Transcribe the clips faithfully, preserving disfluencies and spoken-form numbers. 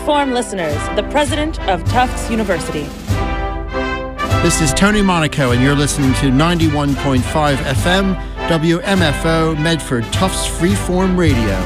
Freeform listeners, the president of Tufts University. This is Tony Monaco, and you're listening to ninety-one point five F M, W M F O, Medford, Tufts Freeform Radio.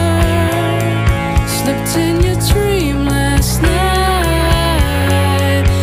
In your dream last night,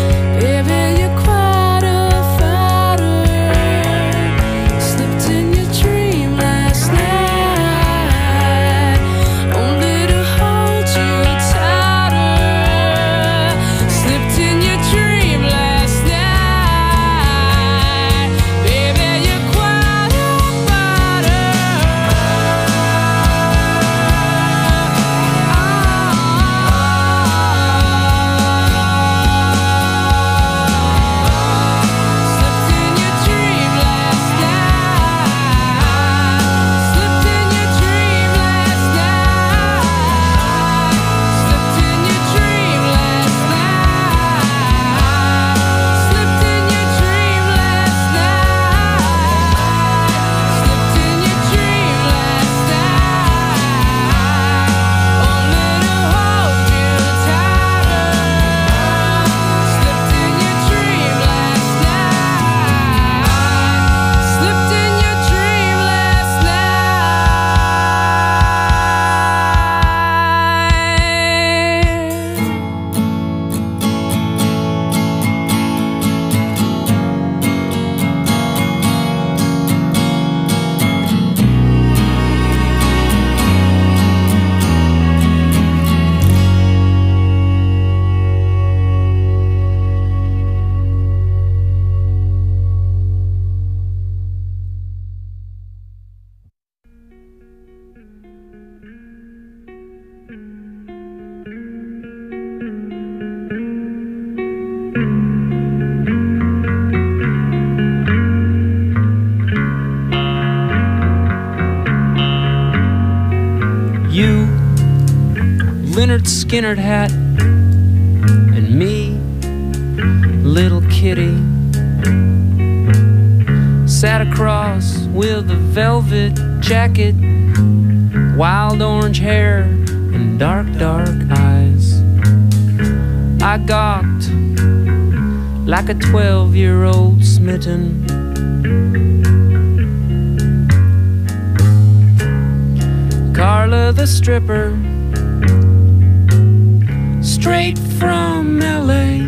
Lynyrd Skynyrd hat, and me, little kitty, sat across with a velvet jacket, wild orange hair, and dark, dark eyes. I gawked like a twelve-year-old smitten. Carla the stripper, straight from L A.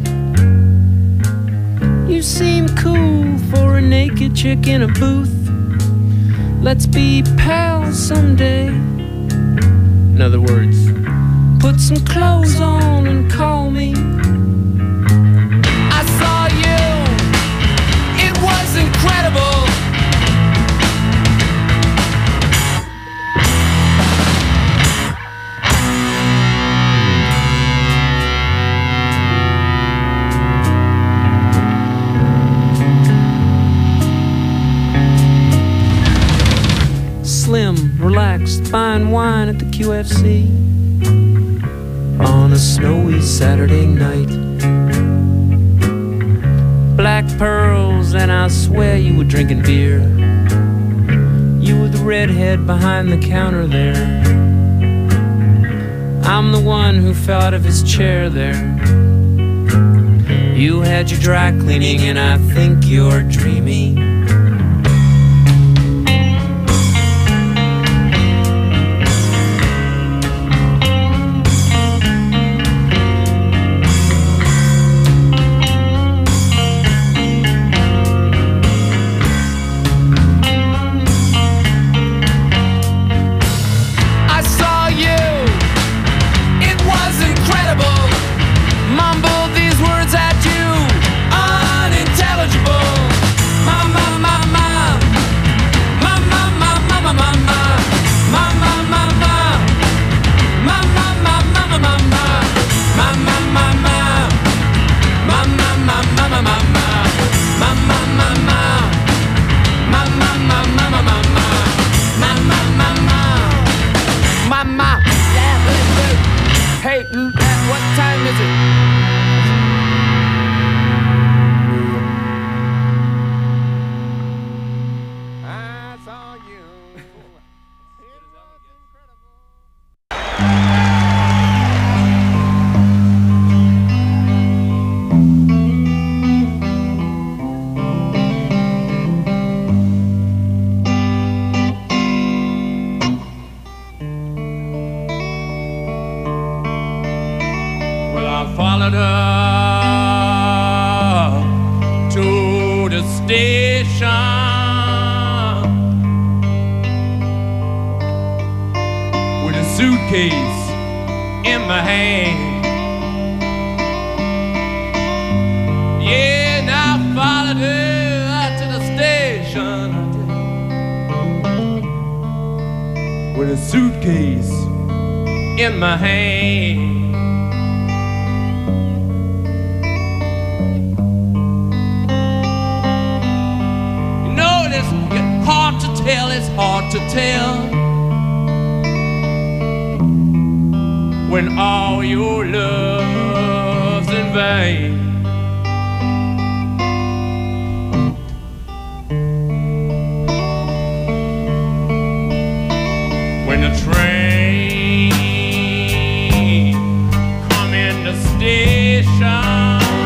You seem cool for a naked chick in a booth. Let's be pals someday. In other words, put some clothes on and call me. I saw you, it was incredible. Slim, relaxed, fine wine at the Q F C on a snowy Saturday night. Black pearls, and I swear you were drinking beer. You were the redhead behind the counter there. I'm the one who fell out of his chair there. You had your dry cleaning, and I think you're dreaming. followed her to the station with a suitcase in my hand. Yeah, and I followed her to the station with a suitcase in my hand. Hard to tell, it's hard to tell when all your love's in vain. When the train come in the station,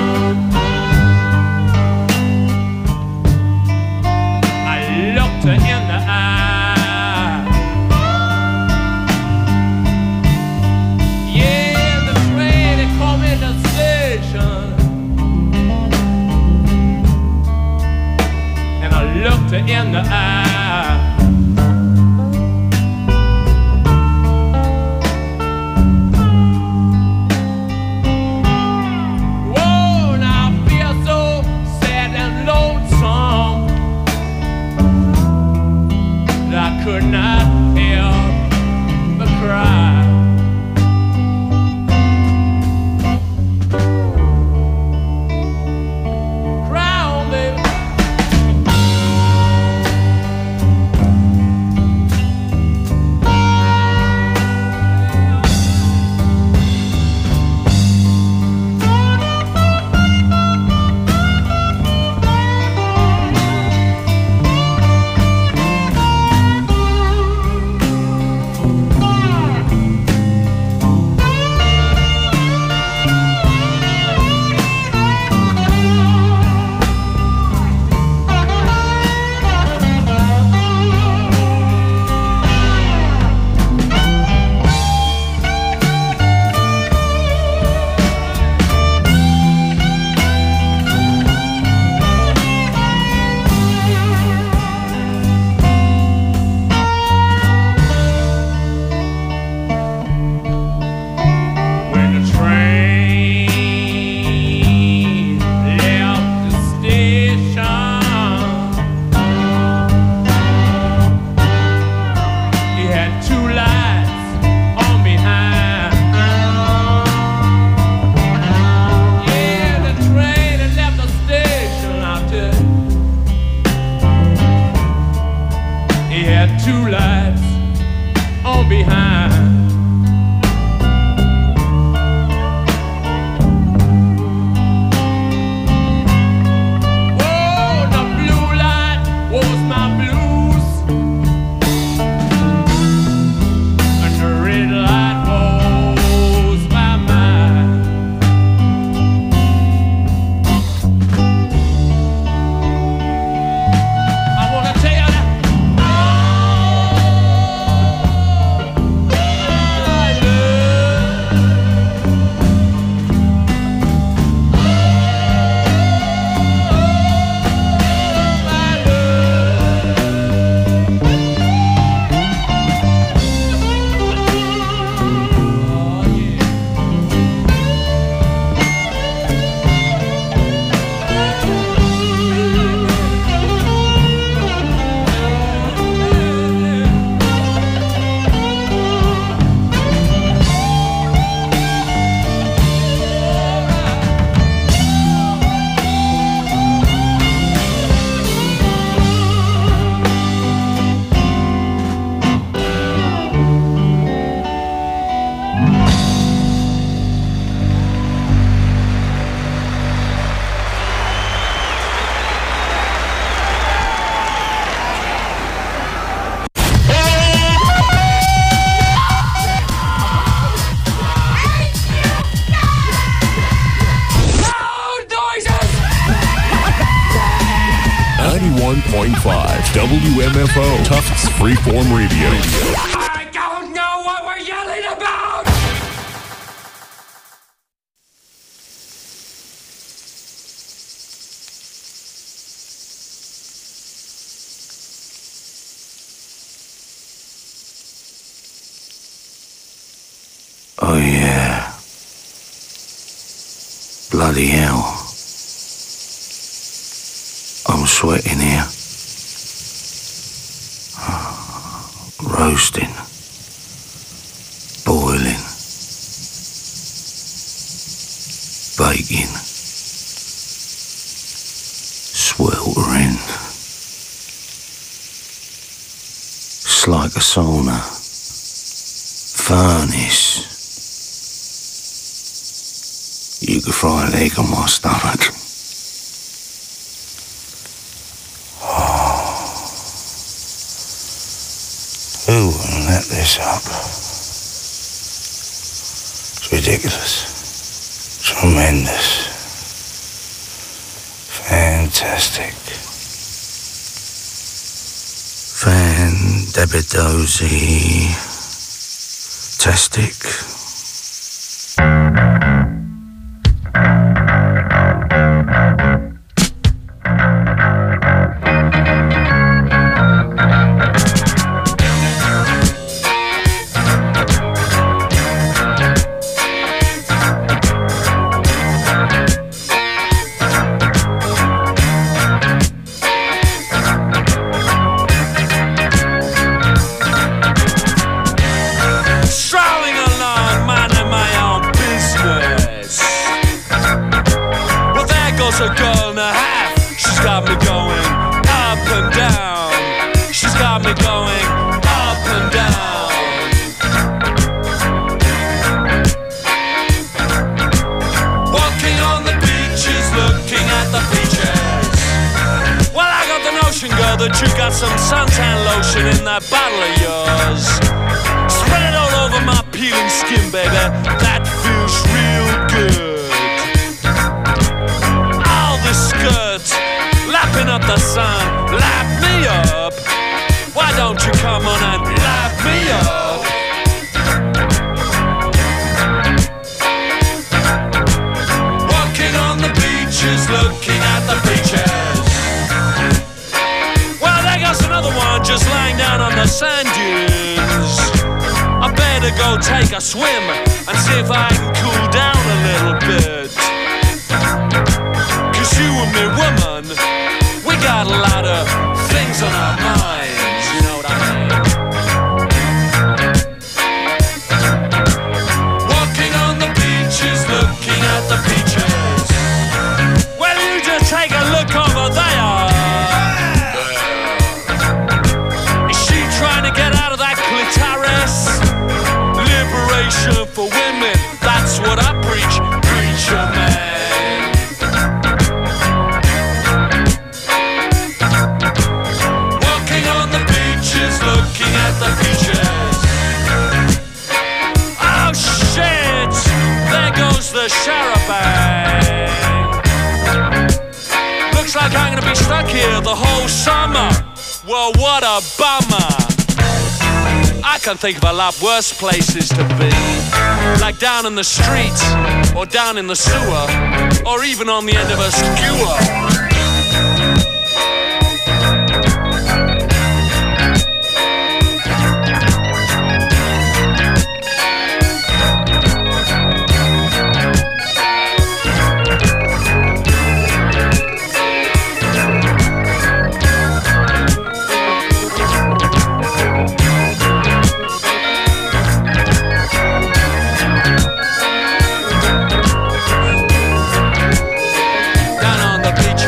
in the eye. Yeah, the train it come in the station. point five W M F O, Tufts Freeform Radio. I don't know what we're yelling about! Oh yeah. Bloody hell. I'm sweating here. Roasting. Boiling. Baking. Sweltering. It's like a sauna. Furnace. You could fry an egg on my stomach. Who will let this up? It's ridiculous. Tremendous. Fantastic. Fan-debidozy. Tastic. Think of a lot worse places to be, like down in the street, or down in the sewer, or even on the end of a skewer. Beach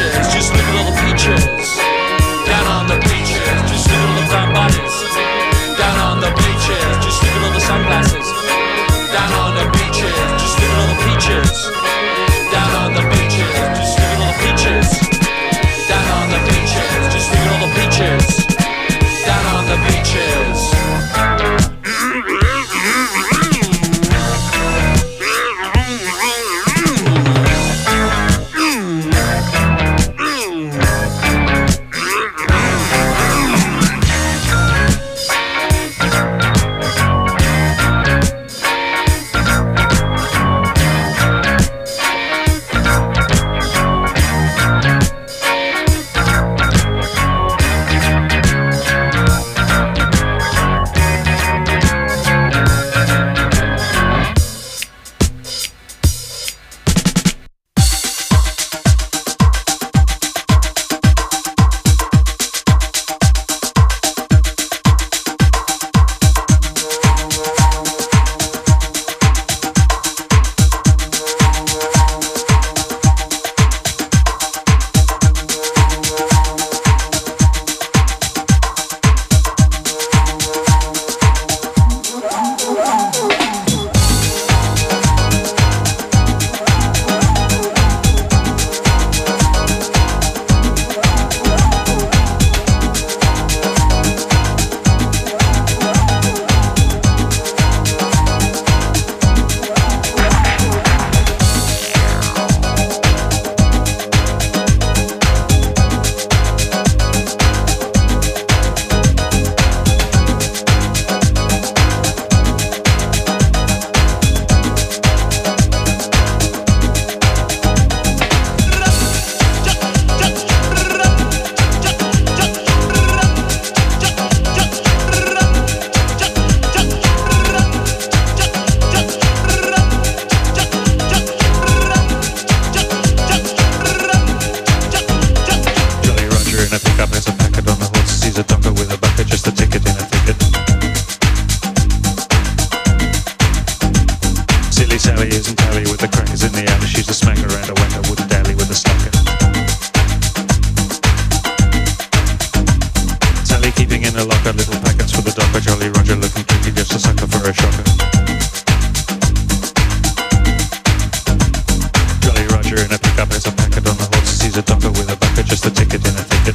pickup, there's a packet on the horse. Sees a doctor with a bucket, just a ticket in a thicket.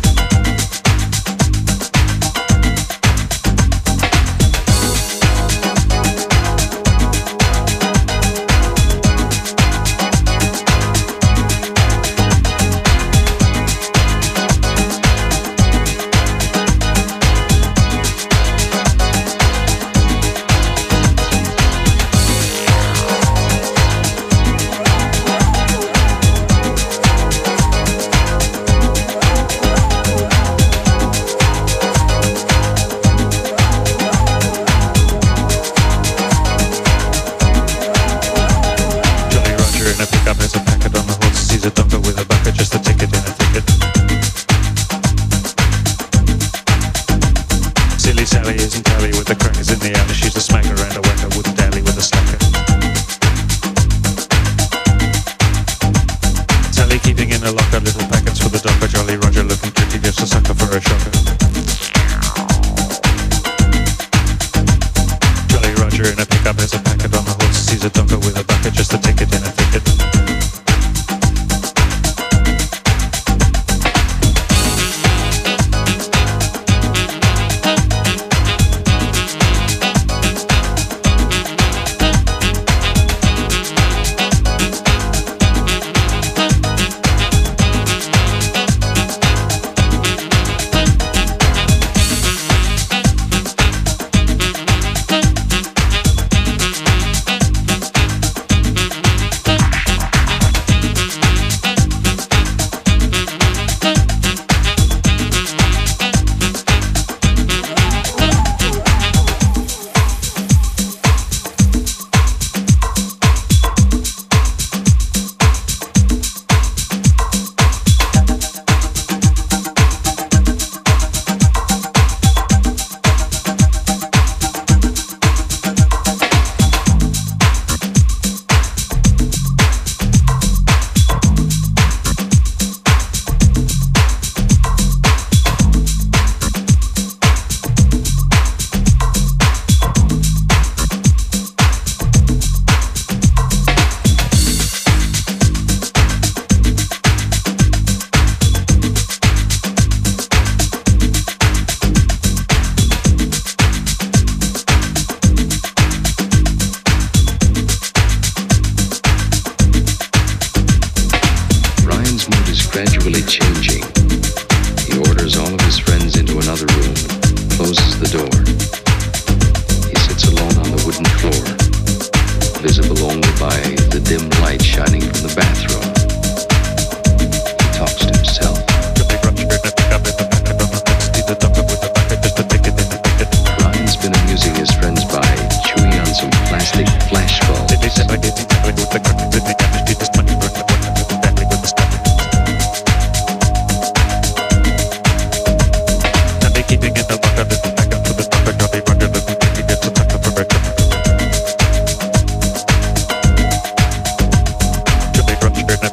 Roger,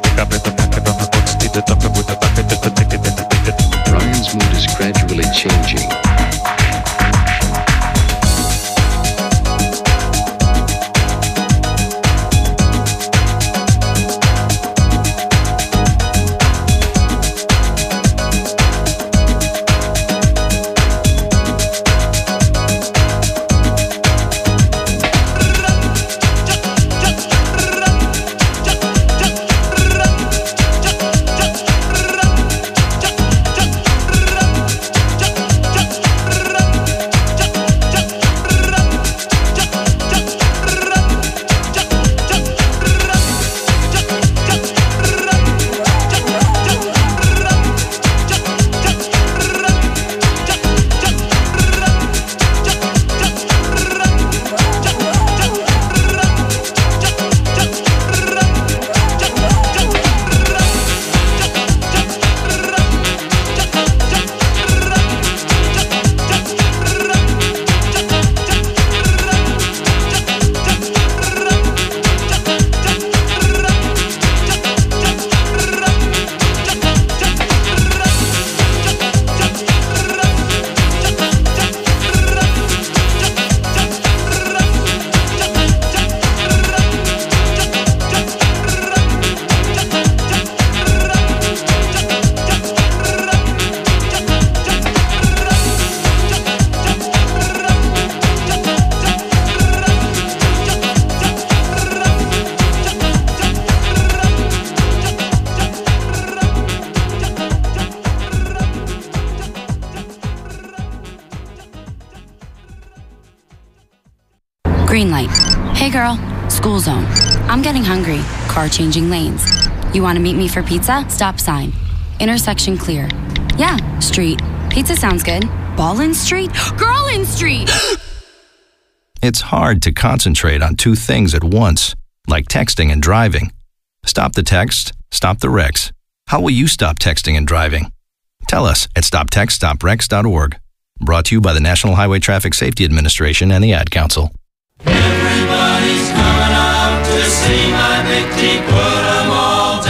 girl. School zone. I'm getting hungry. Car changing lanes. You want to meet me for pizza? Stop sign. Intersection clear. Yeah, street. Pizza sounds good. Ballin Street? Girlin Street! It's hard to concentrate on two things at once, like texting and driving. Stop the text, stop the wrecks. How will you stop texting and driving? Tell us at stop text stop wrecks dot org. Brought to you by the National Highway Traffic Safety Administration and the Ad Council. Everybody's coming out to see my big T put 'em all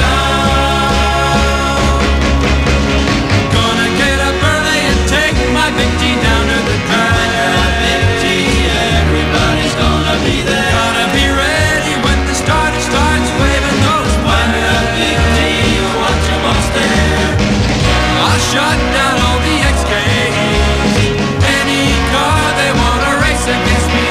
down. Gonna get up early and take my big T down to the drive. Big T, everybody's gonna be there. Gotta be ready when the starter starts waving those wires. Big T, watch 'em all stare. I'll shut down all the X Ks. Any car they wanna race against me.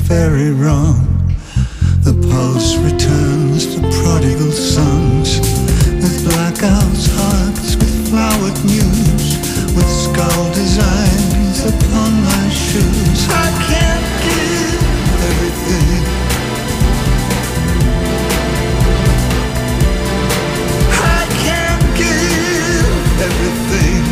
very wrong. The pulse returns to prodigal sons, with blackouts, hearts, with flowered news, with skull designs upon my shoes. I can't give everything. I can't give everything.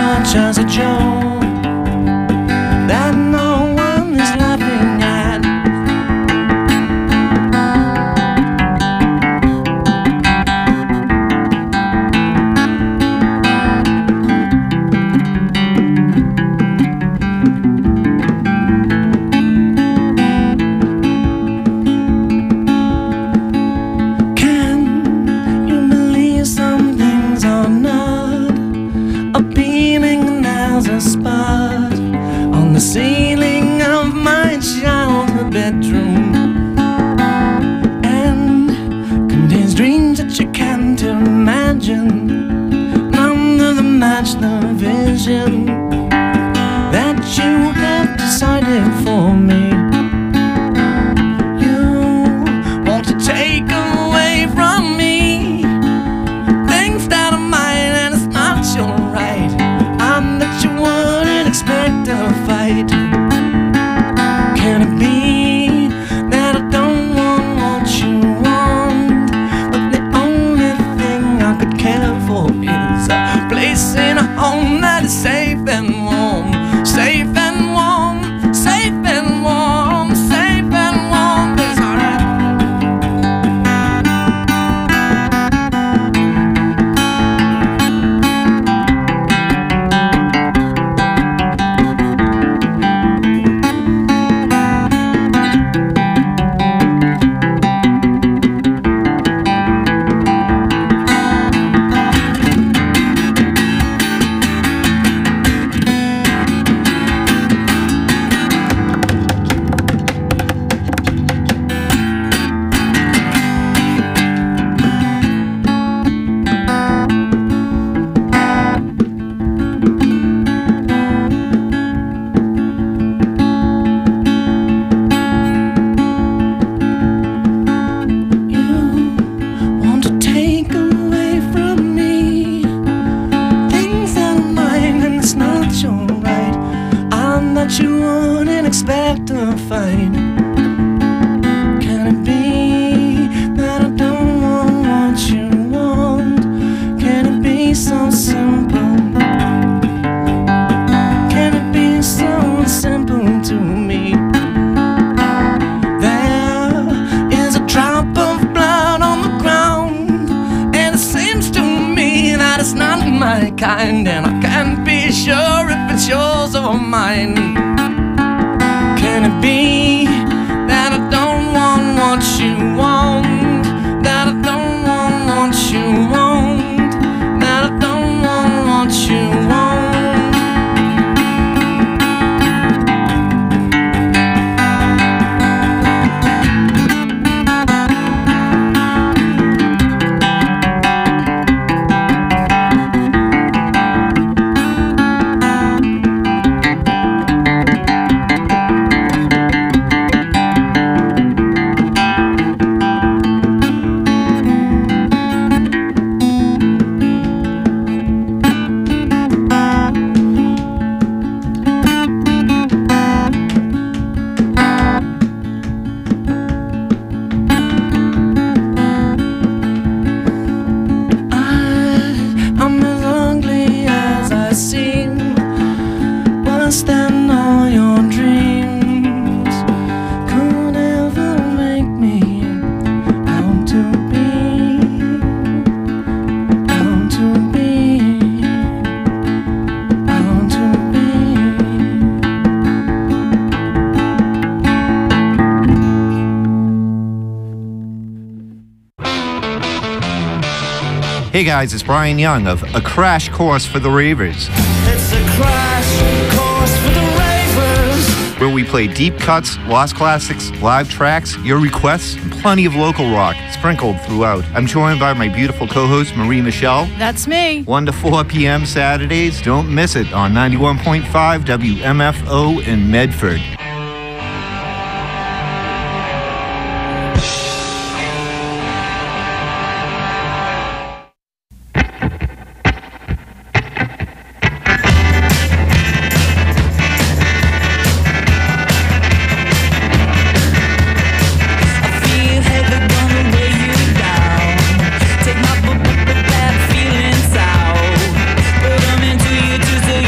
much as a joke that no one is laughing at. The ceiling of my childhood bedroom, and contains dreams that you can't imagine. None of them match the vision that you have decided for me. You want to take away from me things that are mine, and it's not your right. I bet you wouldn't expect a fight. Can it be that I don't want what you want, but the only thing I could care for is a place in a home that is safe and warm, safe and warm, safe and warm, safe and warm. It's alright. You wouldn't expect to find. Can it be that I don't want what you want? Can it be so simple? Can it be so simple to me? There is a drop of blood on the ground, and it seems to me that it's not my kind, and I can't be sure if it's yours or mine. Can it be that I don't want what you want? That I don't want what you want? That I don't want what you want? Hey guys, it's Brian Young of A Crash Course for the Ravers. It's a crash course for the ravers, where we play deep cuts, lost classics, live tracks, your requests, and plenty of local rock sprinkled throughout. I'm joined by my beautiful co-host, Marie Michelle. That's me. one to four p.m. Saturdays. Don't miss it on ninety-one point five W M F O in Medford. so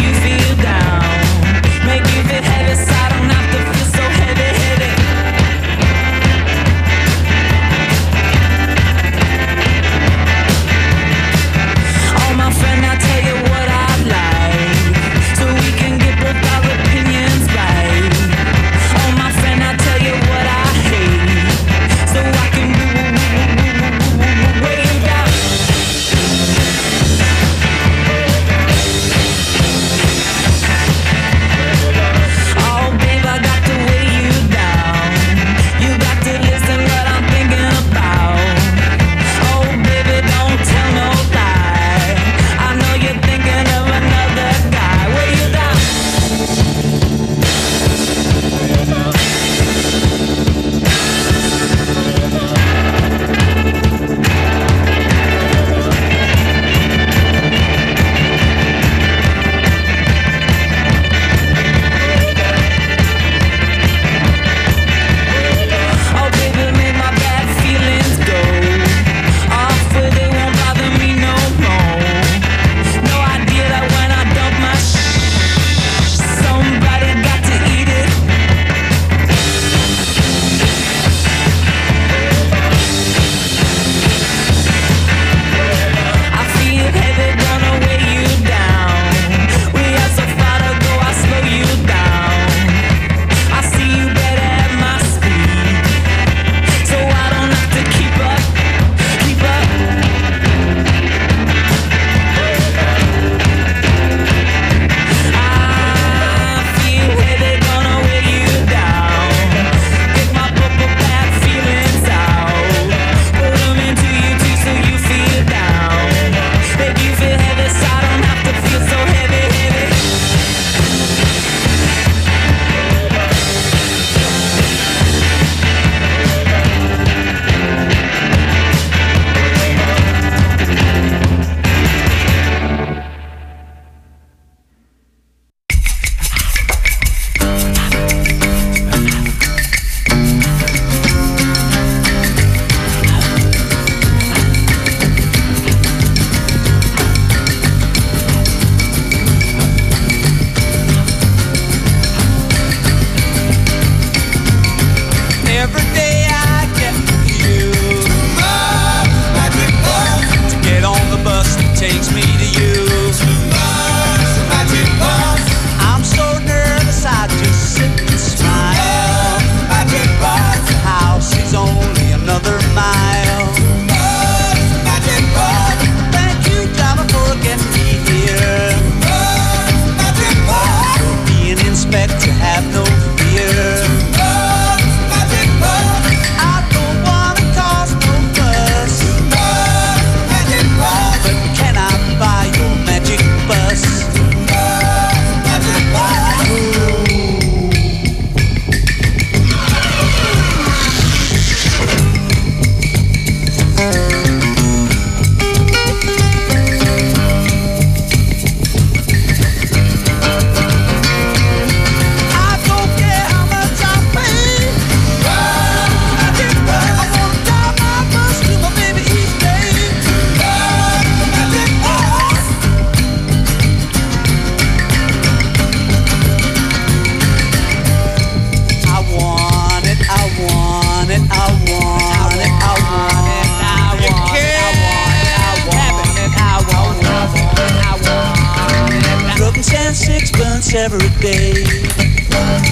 every day.